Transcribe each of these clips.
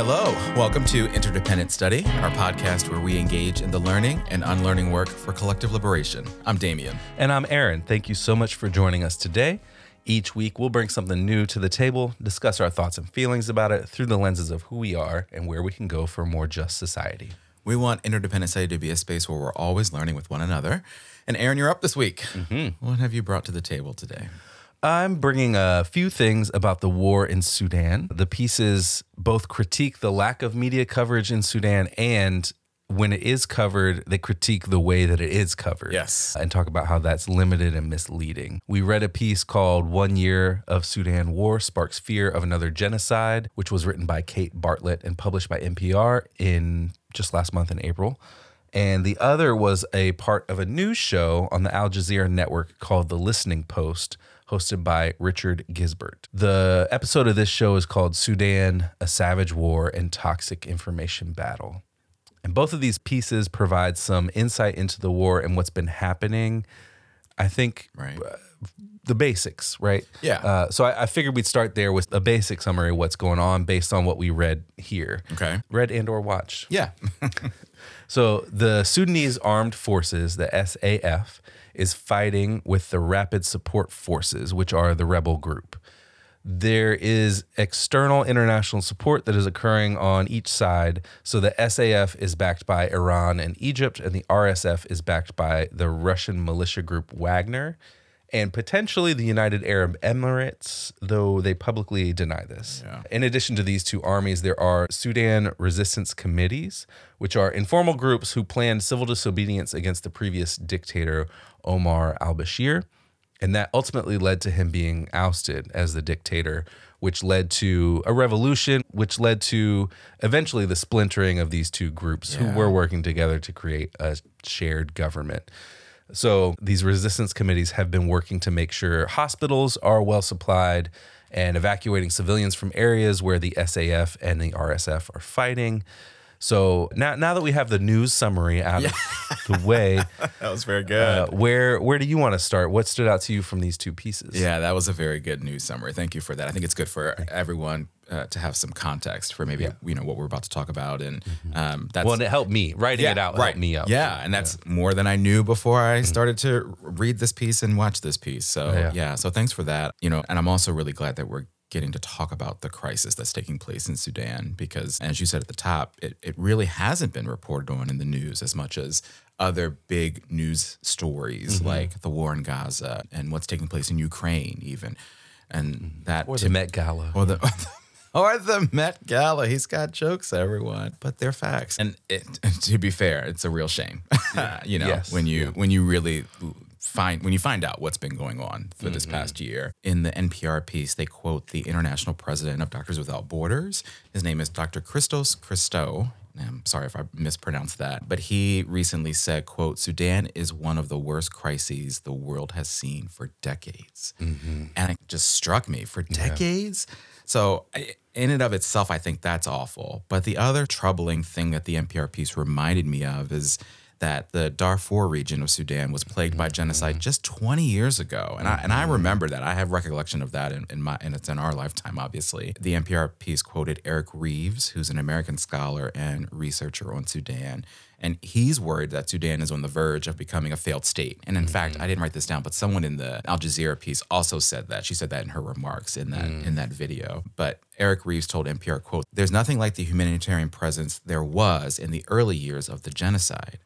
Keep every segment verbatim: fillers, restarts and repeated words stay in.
Hello, welcome to Interdependent Study, our podcast where we engage in the learning and unlearning work for collective liberation. I'm Damien. And I'm Aaron. Thank you so much for joining us today. Each week, we'll bring something new to the table, discuss our thoughts and feelings about it through the lenses of who we are and where we can go for a more just society. We want Interdependent Study to be a space where we're always learning with one another. And Aaron, you're up this week. Mm-hmm. What have you brought to the table today? I'm bringing a few things about the war in Sudan. The pieces both critique the lack of media coverage in Sudan, and when it is covered, they critique the way that it is covered. Yes. And talk about how that's limited and misleading. We read a piece called One Year of Sudan War Sparks Fear of Another Genocide, which was written by Kate Bartlett and published by N P R in just last month in April. And the other was a part of a news show on the Al Jazeera network called The Listening Post, hosted by Richard Gisbert. The episode of this show is called Sudan, A Savage War and Toxic Information Battle. And both of these pieces provide some insight into the war and what's been happening. I think right. uh, the basics, right? Yeah. Uh, so I, I figured we'd start there with a basic summary of what's going on based on what we read here. Okay. Read and or watched. Yeah. So the Sudanese Armed Forces, the S A F, is fighting with the Rapid Support Forces, which are the rebel group. There is external international support that is occurring on each side. So the S A F is backed by Iran and Egypt, and the R S F is backed by the Russian militia group Wagner, and potentially the United Arab Emirates, though they publicly deny this. Yeah. In addition to these two armies, there are Sudan resistance committees, which are informal groups who planned civil disobedience against the previous dictator, Omar al-Bashir. And that ultimately led to him being ousted as the dictator, which led to a revolution, which led to eventually the splintering of these two groups Yeah. who were working together to create a shared government. So these resistance committees have been working to make sure hospitals are well supplied and evacuating civilians from areas where the S A F and the R S F are fighting. So now, now that we have the news summary out Yeah. of the way, That was very good. uh, where where do you want to start? What stood out to you from these two pieces? Yeah, that was a very good news summary. Thank you for that. I think it's good for everyone uh, to have some context for maybe Yeah. you know what we're about to talk about, and um, that's Well, and it helped me. Writing yeah, it out right. helped me out. Yeah, and that's more than I knew before I started to read this piece and watch this piece. So Yeah. yeah, so thanks for that. You know, and I'm also really glad that we're getting to talk about the crisis that's taking place in Sudan, because as you said at the top, it, it really hasn't been reported on in the news as much as other big news stories Mm-hmm. like the war in Gaza and what's taking place in Ukraine even. And that Or to- the Met Gala. or the or the Met Gala. He's got jokes, everyone, but they're facts. And it, to be fair, it's a real shame. you know, Yes. when you Yeah. when you really find when you find out what's been going on for this past year. In the N P R piece, they quote the international president of Doctors Without Borders. His name is Doctor Christos Christou. I'm sorry if I mispronounced that, but he recently said, quote, "Sudan is one of the worst crises the world has seen for decades." And it just struck me, for decades. So I- in and of itself, I think that's awful. But the other troubling thing that the N P R piece reminded me of is that the Darfur region of Sudan was plagued by genocide just twenty years ago. And I and I remember that. I have recollection of that in, in my and it's in our lifetime, obviously. The N P R piece quoted Eric Reeves, who's an American scholar and researcher on Sudan. And he's worried that Sudan is on the verge of becoming a failed state. And in mm-hmm. fact, I didn't write this down, but someone in the Al Jazeera piece also said that. She said that in her remarks in that mm. in that video. But Eric Reeves told N P R, quote, "There's nothing like the humanitarian presence there was in the early years of the genocide."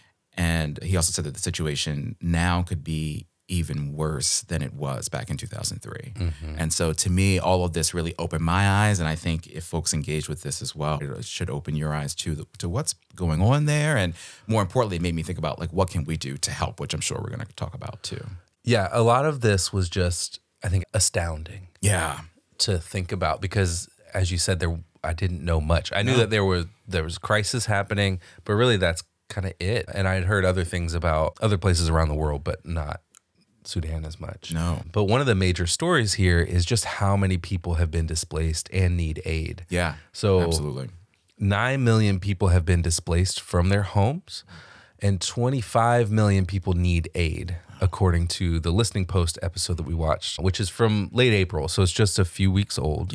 And he also said that the situation now could be even worse than it was back in two thousand three. Mm-hmm. And so to me, all of this really opened my eyes. And I think if folks engage with this as well, it should open your eyes to, to what's going on there. And more importantly, it made me think about, like, what can we do to help, which I'm sure we're going to talk about too. Yeah, a lot of this was just, I think, astounding. Yeah. To think about, because as you said, there I didn't know much. I knew No. that there was there was crisis happening, but really that's kind of it. And I had heard other things about other places around the world, but not Sudan as much. No. But one of the major stories here is just how many people have been displaced and need aid. Yeah. So absolutely. nine million people have been displaced from their homes, and twenty-five million people need aid, according to the Listening Post episode that we watched, which is from late April. So it's just a few weeks old. Yep.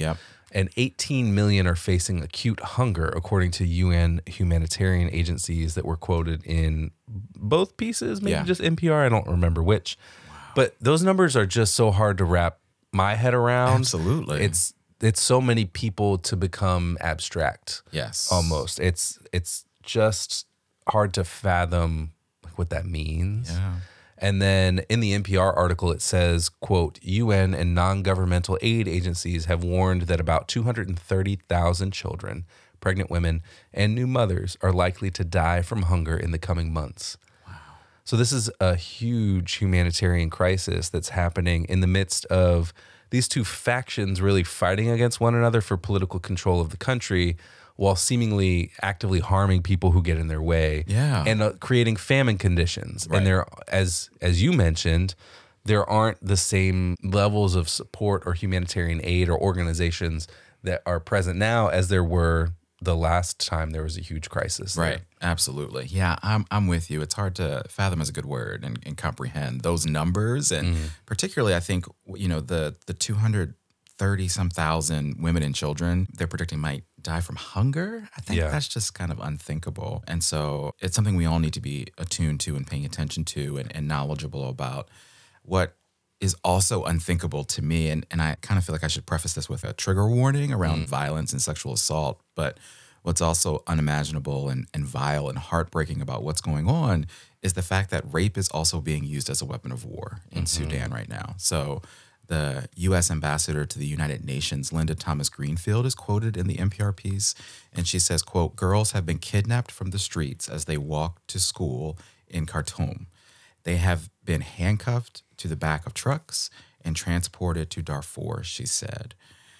and eighteen million are facing acute hunger, according to U N humanitarian agencies that were quoted in both pieces, maybe Yeah. just N P R. I don't remember which. Wow. But those numbers are just so hard to wrap my head around. Absolutely. It's it's so many people to become abstract. Yes. Almost. It's it's just hard to fathom what that means. Yeah. And then in the N P R article, it says, quote, U N and non-governmental aid agencies have warned that about two hundred thirty thousand children, pregnant women, and new mothers are likely to die from hunger in the coming months. Wow. So this is a huge humanitarian crisis that's happening in the midst of these two factions really fighting against one another for political control of the country, while seemingly actively harming people who get in their way, Yeah. and uh, creating famine conditions. Right. And there, as as you mentioned, there aren't the same levels of support or humanitarian aid or organizations that are present now as there were the last time there was a huge crisis. there. Right. Absolutely. Yeah, I'm I'm with you. It's hard to fathom is a good word and, and comprehend those numbers. And Mm-hmm. particularly, I think, you know, the the two hundred thirty some thousand women and children they're predicting might die from hunger. I think Yeah. that's just kind of unthinkable. And so it's something we all need to be attuned to and paying attention to and, and knowledgeable about. What is also unthinkable to me, and, and I kind of feel like I should preface this with a trigger warning around violence and sexual assault, but what's also unimaginable and, and vile and heartbreaking about what's going on is the fact that rape is also being used as a weapon of war in Sudan right now. So the U S ambassador to the United Nations, Linda Thomas Greenfield, is quoted in the N P R piece, and she says, quote, "Girls have been kidnapped from the streets as they walk to school in Khartoum. They have been handcuffed to the back of trucks and transported to Darfur," she said.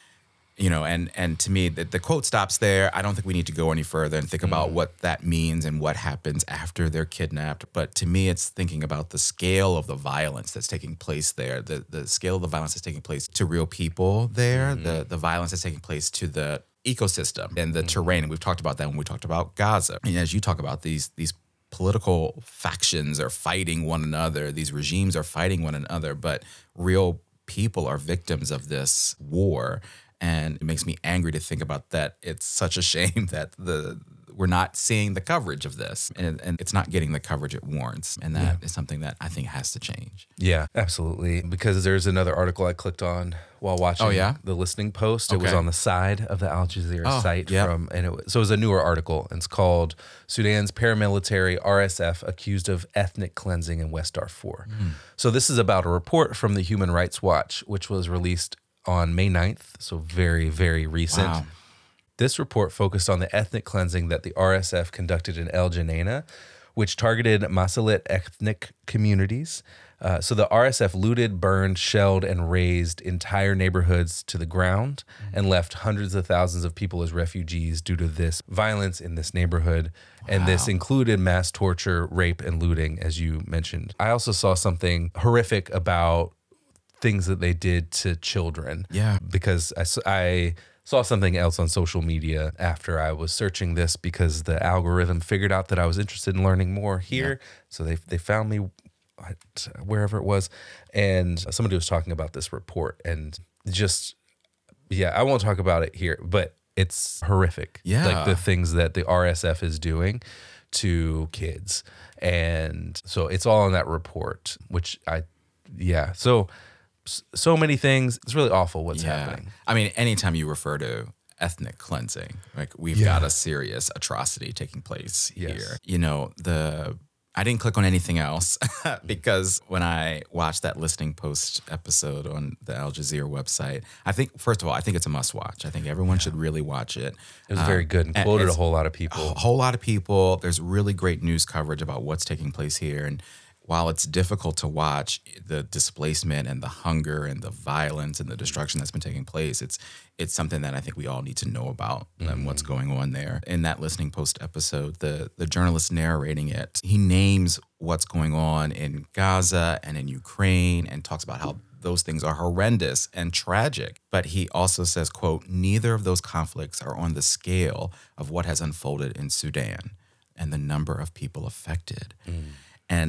You know, and and to me, the, the quote stops there. I don't think we need to go any further and think about what that means and what happens after they're kidnapped. But to me, it's thinking about the scale of the violence that's taking place there, the the scale of the violence that's taking place to real people there, the the violence that's taking place to the ecosystem and the terrain. And we've talked about that when we talked about Gaza. And as you talk about these these political factions are fighting one another, these regimes are fighting one another, but real people are victims of this war. And it makes me angry to think about that. It's such a shame that the we're not seeing the coverage of this, and, and it's not getting the coverage it warrants. And that is something that I think has to change. Yeah, absolutely. Because there's another article I clicked on while watching Oh, yeah? the listening post. It was Okay. on the side of the Al Jazeera Oh, site yeah. from, and it was, so it was a newer article. And it's called "Sudan's Paramilitary R S F Accused of Ethnic Cleansing in West Darfur." Hmm. So this is about a report from the Human Rights Watch, which was released on May ninth. So very, very recent. Wow. This report focused on the ethnic cleansing that the R S F conducted in El Geneina, which targeted Masalit ethnic communities. Uh, so the R S F looted, burned, shelled, and razed entire neighborhoods to the ground and left hundreds of thousands of people as refugees due to this violence in this neighborhood. And this included mass torture, rape, and looting, as you mentioned. I also saw something horrific about things that they did to children. Yeah. Because I, s- I saw something else on social media after I was searching this because the algorithm figured out that I was interested in learning more here. So they they found me at- wherever it was. And somebody was talking about this report and just, yeah, I won't talk about it here, but it's horrific. Yeah. Like the things that the R S F is doing to kids. And so it's all in that report, which I, yeah. So, so many things. It's really awful what's happening. I mean, anytime you refer to ethnic cleansing, like we've Yeah. got a serious atrocity taking place Yes. here. You know, the I didn't click on anything else because when I watched that listening post episode on the Al Jazeera website, I think, first of all, I think it's a must watch. I think everyone should really watch it. It was very good and quoted a it's- whole lot of people. A whole lot of people. There's really great news coverage about what's taking place here. And while it's difficult to watch the displacement and the hunger and the violence and the destruction that's been taking place, it's it's something that I think we all need to know about and what's going on there. In that listening post episode, the the journalist narrating it, he names what's going on in Gaza and in Ukraine and talks about how those things are horrendous and tragic. But he also says, quote, "Neither of those conflicts are on the scale of what has unfolded in Sudan and the number of people affected." And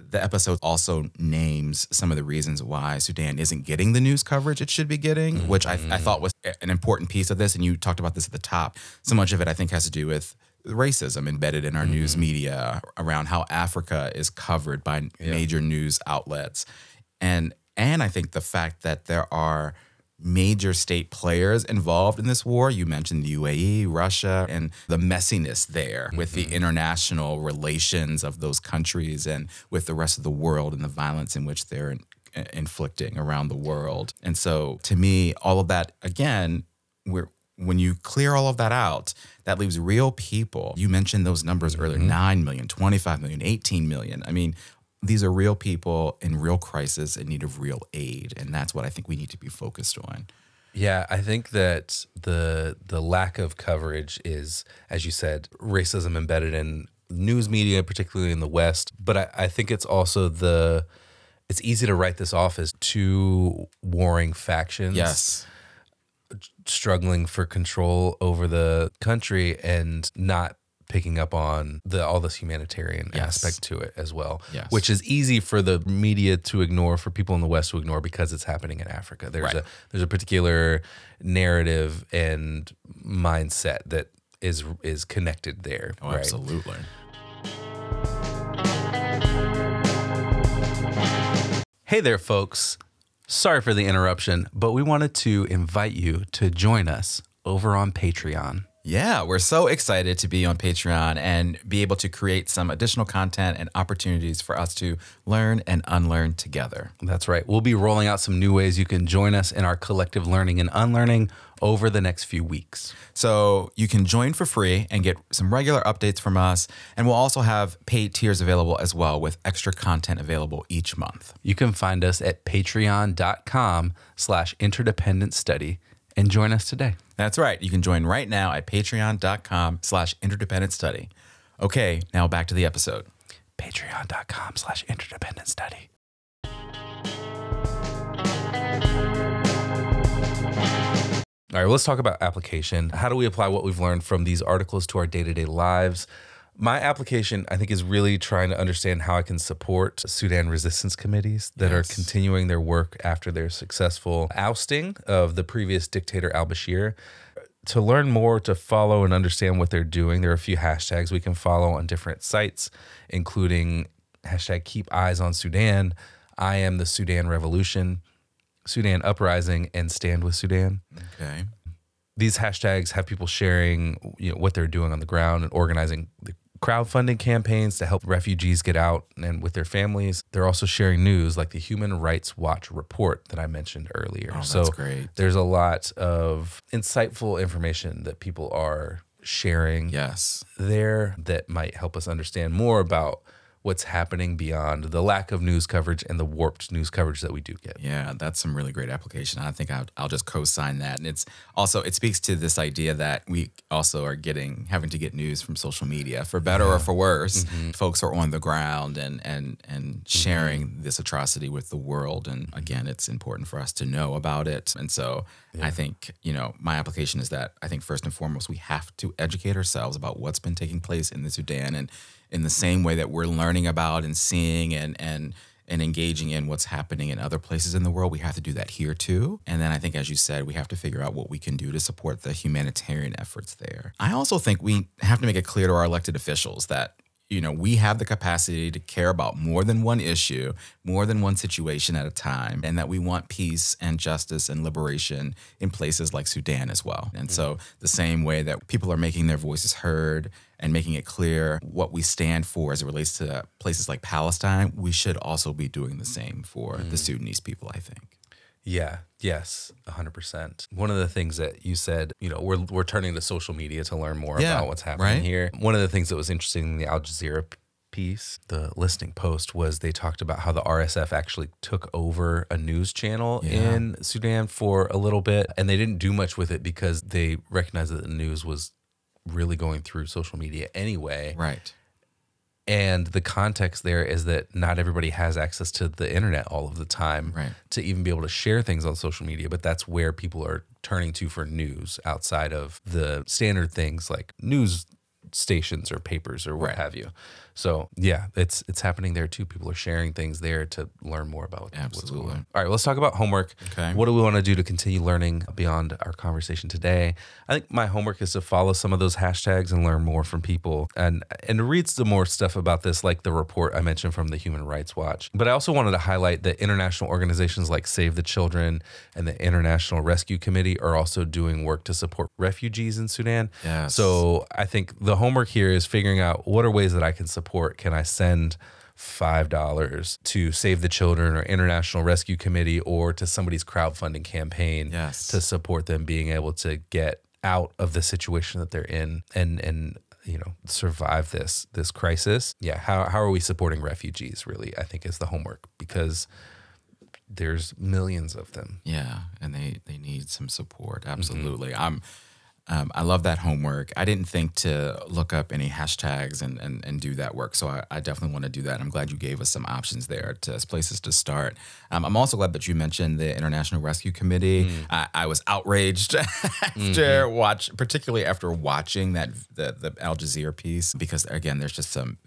the episode also names some of the reasons why Sudan isn't getting the news coverage it should be getting, mm-hmm. which I, I thought was an important piece of this. And you talked about this at the top. So much of it, I think, has to do with racism embedded in our mm-hmm. news media around how Africa is covered by yeah. major news outlets. And, and I think the fact that there are major state players involved in this war. You mentioned the U A E, Russia, and the messiness there mm-hmm. with the international relations of those countries and with the rest of the world and the violence in which they're in, uh, inflicting around the world. And so to me, all of that, again, we're when you clear all of that out, that leaves real people. You mentioned those numbers mm-hmm. earlier, nine million, twenty-five million, eighteen million. I mean, these are real people in real crisis in need of real aid. And that's what I think we need to be focused on. Yeah, I think that the the lack of coverage is, as you said, racism embedded in news media, particularly in the West. But I, I think it's also the, it's easy to write this off as two warring factions. Yes. Struggling for control over the country and not picking up on the all this humanitarian yes. aspect to it as well, yes. which is easy for the media to ignore, for people in the West to ignore, because it's happening in Africa. There's right. a there's a particular narrative and mindset that is is connected there. Oh, right? Absolutely. Hey there, folks. Sorry for the interruption, but we wanted to invite you to join us over on Patreon. Yeah, we're so excited to be on Patreon and be able to create some additional content and opportunities for us to learn and unlearn together. That's right. We'll be rolling out some new ways you can join us in our collective learning and unlearning over the next few weeks. So you can join for free and get some regular updates from us. And we'll also have paid tiers available as well, with extra content available each month. You can find us at patreon.com slash interdependent study and join us today. That's right. You can join right now at patreon.com slash interdependent study. Okay, now back to the episode. Patreon.com slash interdependent study. All right, well, let's talk about application. How do we apply what we've learned from these articles to our day-to-day lives? My application, I think, is really trying to understand how I can support Sudan resistance committees that yes. are continuing their work after their successful ousting of the previous dictator al-Bashir. To learn more, to follow and understand what they're doing, there are a few hashtags we can follow on different sites, including hashtag Keep Eyes on Sudan, I Am the Sudan Revolution, Sudan Uprising, and Stand with Sudan. Okay. These hashtags have people sharing, you know, what they're doing on the ground and organizing the crowdfunding campaigns to help refugees get out and with their families. They're also sharing news like the Human Rights Watch report that I mentioned earlier. Oh, so that's great. There's a lot of insightful information that people are sharing yes. there that might help us understand more about what's happening beyond the lack of news coverage and the warped news coverage that we do get. Yeah, that's some really great application. I think I'll, I'll just co-sign that. And it's also, it speaks to this idea that we also are getting, having to get news from social media, for better yeah. or for worse. Mm-hmm. Folks are on the ground and, and, and sharing mm-hmm. this atrocity with the world. And again, it's important for us to know about it. And so yeah. I think, you know, my application is that I think first and foremost, we have to educate ourselves about what's been taking place in the Sudan, and in the same way that we're learning about and seeing and and and engaging in what's happening in other places in the world, we have to do that here too. And then I think, as you said, we have to figure out what we can do to support the humanitarian efforts there. I also think we have to make it clear to our elected officials that, you know, we have the capacity to care about more than one issue, more than one situation at a time, and that we want peace and justice and liberation in places like Sudan as well. And mm-hmm. so the same way that people are making their voices heard and making it clear what we stand for as it relates to places like Palestine, we should also be doing the same for mm-hmm. the Sudanese people, I think. Yeah. Yes. A hundred percent. One of the things that you said, you know, we're, we're turning to social media to learn more yeah, about what's happening right? here. One of the things that was interesting in the Al Jazeera piece, the listening post, was they talked about how the R S F actually took over a news channel yeah. in Sudan for a little bit, and they didn't do much with it because they recognized that the news was really going through social media anyway. Right. And the context there is that not everybody has access to the internet all of the time right. to even be able to share things on social media, but that's where people are turning to for news outside of the standard things like news stations or papers or what right. have you. So yeah, it's it's happening there too. People are sharing things there to learn more about what's Absolutely. going on. All right, let's talk about homework. Okay. What do we want to do to continue learning beyond our conversation today? I think my homework is to follow some of those hashtags and learn more from people and and read some more stuff about this, like the report I mentioned from the Human Rights Watch. But I also wanted to highlight that international organizations like Save the Children and the International Rescue Committee are also doing work to support refugees in Sudan. Yes. So I think the homework here is figuring out what are ways that I can support. Can I send five dollars to Save the Children or International Rescue Committee or to somebody's crowdfunding campaign Yes. to support them being able to get out of the situation that they're in and and you know survive this this crisis? Yeah, how how are we supporting refugees really, I think, is the homework, because there's millions of them. Yeah, and they they need some support. Absolutely. Mm-hmm. I'm um, I love that homework. I didn't think to look up any hashtags and and, and do that work, so I, I definitely want to do that. I'm glad you gave us some options there to as places to start. Um, I'm also glad that you mentioned the International Rescue Committee. Mm. I, I was outraged after mm-hmm. watch, particularly after watching that the the Al Jazeera piece, because again, there's just some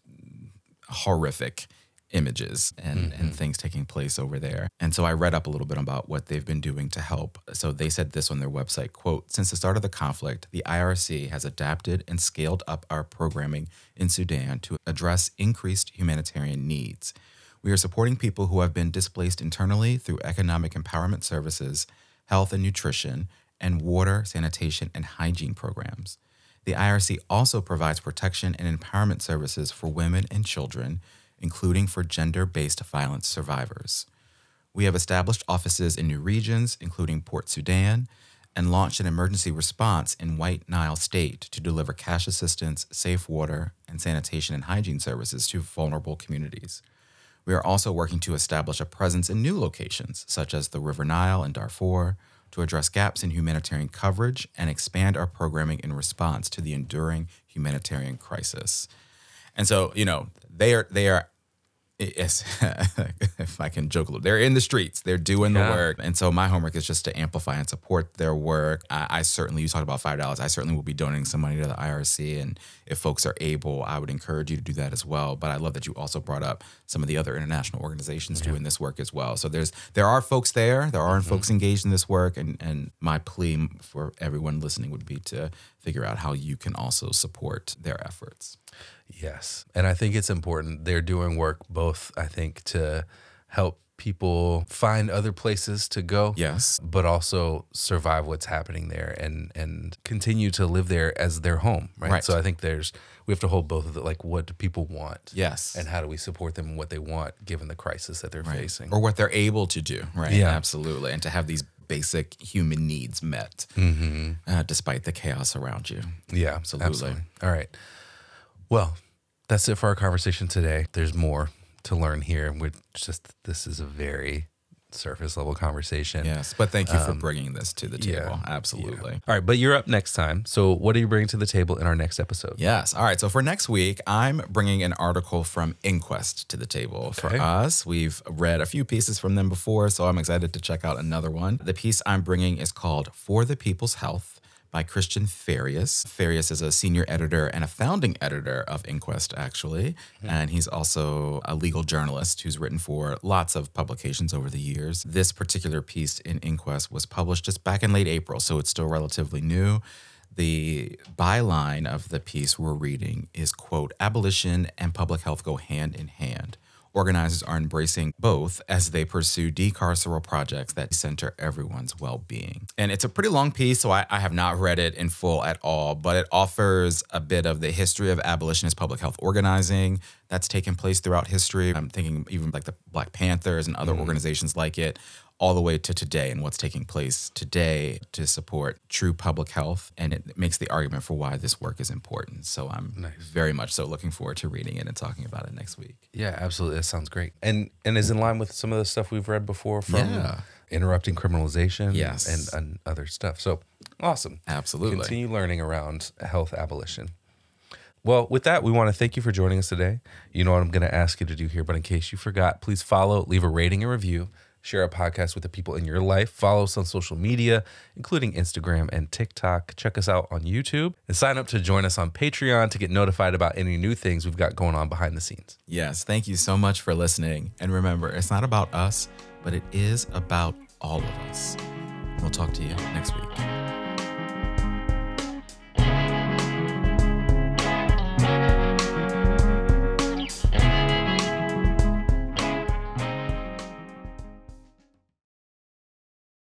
horrific images and, mm-hmm. and things taking place over there. And so I read up a little bit about what they've been doing to help. So they said this on their website, quote, "Since the start of the conflict, the I R C has adapted and scaled up our programming in Sudan to address increased humanitarian needs. We are supporting people who have been displaced internally through economic empowerment services, health and nutrition, and water, sanitation, and hygiene programs. The I R C also provides protection and empowerment services for women and children, including for gender-based violence survivors. We have established offices in new regions, including Port Sudan, and launched an emergency response in White Nile State to deliver cash assistance, safe water, and sanitation and hygiene services to vulnerable communities. We are also working to establish a presence in new locations, such as the River Nile and Darfur, to address gaps in humanitarian coverage and expand our programming in response to the enduring humanitarian crisis." And so, you know, they are, they are, yes, if I can joke a little, they're in the streets, they're doing the Yeah. work. And so my homework is just to amplify and support their work. I, I certainly, you talked about five dollars, I certainly will be donating some money to the I R C. And if folks are able, I would encourage you to do that as well. But I love that you also brought up some of the other international organizations yeah. doing this work as well. So there's, there are folks there, there are mm-hmm. folks engaged in this work. And, and my plea for everyone listening would be to figure out how you can also support their efforts. Yes. And I think it's important. They're doing work both, I think, to help people find other places to go. Yes. But also survive what's happening there and and continue to live there as their home. Right. Right. So I think there's we have to hold both of it. Like, what do people want? Yes. And how do we support them in what they want given the crisis that they're right. facing? Or what they're able to do. Right. Yeah. Absolutely. And to have these basic human needs met mm-hmm. uh, despite the chaos around you. Yeah, absolutely. absolutely. All right. Well, that's it for our conversation today. There's more to learn here. We're just, this is a very surface level conversation. Yes, but thank you for Um, bringing this to the table. yeah, Absolutely. Yeah. All right, but you're up next time. So what are you bringing to the table in our next episode? Yes. All right. So for next week, I'm bringing an article from Inquest to the table Okay. for us. We've read a few pieces from them before, so I'm excited to check out another one. The piece I'm bringing is called For the People's Health by Christian Farias. Farias is a senior editor and a founding editor of Inquest, actually. Mm-hmm. And he's also a legal journalist who's written for lots of publications over the years. This particular piece in Inquest was published just back in late April, so it's still relatively new. The byline of the piece we're reading is, quote, "Abolition and public health go hand in hand. Organizers are embracing both as they pursue decarceral projects that center everyone's well-being." And it's a pretty long piece, so I, I have not read it in full at all, but it offers a bit of the history of abolitionist public health organizing that's taken place throughout history. I'm thinking even like the Black Panthers and other mm. organizations like it, all the way to today and what's taking place today to support true public health. And it makes the argument for why this work is important. So I'm nice. very much so looking forward to reading it and talking about it next week. Yeah, absolutely. That sounds great. And and is in line with some of the stuff we've read before from Yeah. interrupting criminalization Yes. and, and other stuff. So awesome. Absolutely. Continue learning around health abolition. Well, with that, we want to thank you for joining us today. You know what I'm going to ask you to do here, but in case you forgot, please follow, leave a rating and review, Share our podcast with the people in your life. Follow us on social media, including Instagram and TikTok. Check us out on YouTube and sign up to join us on Patreon to get notified about any new things we've got going on behind the scenes. Yes, thank you so much for listening. And remember, it's not about us, but it is about all of us. We'll talk to you next week.